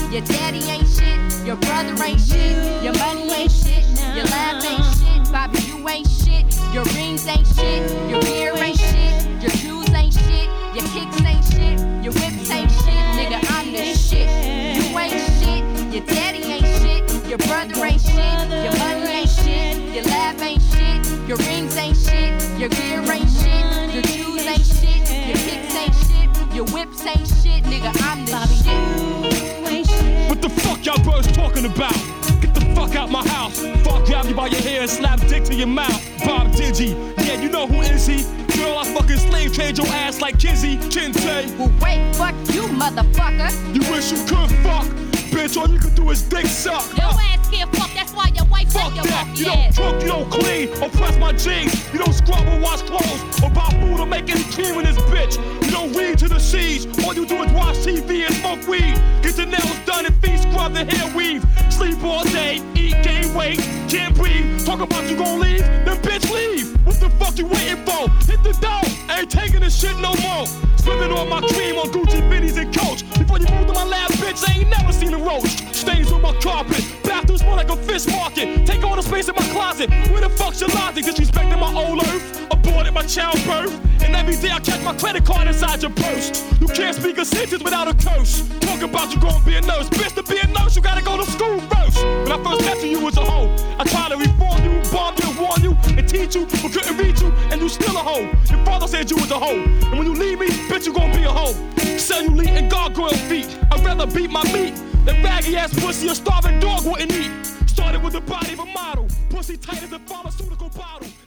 Your daddy ain't shit, your brother ain't shit, your money ain't shit, your laugh ain't shit, Bobby, you ain't shit, your rings ain't shit, your gear ain't shit, your shoes ain't shit, your kicks ain't shit, your whips ain't shit, nigga, I'm the shit. You ain't shit, your daddy ain't shit, your brother ain't shit, your money ain't shit, your laugh ain't shit, your rings ain't shit, your gear ain't shit, your shoes ain't shit, your kicks ain't shit, your whips ain't shit, nigga, I'm the shit. What the fuck y'all bros talking about? Get the fuck out my house. Fuck, grab you by your hair and slap dick to your mouth. Bob Digi, yeah, you know who is he? Girl, I fucking slave trade your ass like Kizzy, Kinte. Well, wait, fuck you, motherfucker. You wish you could fuck, bitch, all you could do is dick suck. Your ass can't fuck, that's why your wife fuck your that, monkey you ass. don't cook, you don't clean, or press my jeans. You don't scrub or wash clothes, or buy food or make any cream in this bitch. You don't read to the seas, all you do is watch TV and smoke weed. Get your nails done and feet scrubbed and hair weave. Sleep all day, eat, gain weight, can't breathe. Talk about you gon' leave, then bitch leave. What the fuck you waiting for? Hit the door, ain't taking this shit no more. Slipping on my cream on Gucci, Benny's and Coach. Before you move to my lab, bitch, I ain't never seen a roach. Stains on my carpet, bathrooms smell like a fish market. Take all the space in my closet. Where the fuck's your logic? Disrespecting my old earth, aborted my childbirth. And every day I catch my credit card inside your purse. You can't speak a sentence without a curse. Talk about you gon' be a nurse. Bitch, to be a nurse, you gotta go to school first. When I first met you was a hoe. I tried to reform you, bomb you, warn you, and teach you, but couldn't reach you, and you still a hoe. Your father said you was a hoe. And when you leave me, bitch, you gon' be a hoe. Cellulite and gargoyle feet. I'd rather beat my meat than raggy ass pussy a starving dog wouldn't eat. Started with the body of a model. Pussy tight as a pharmaceutical bottle.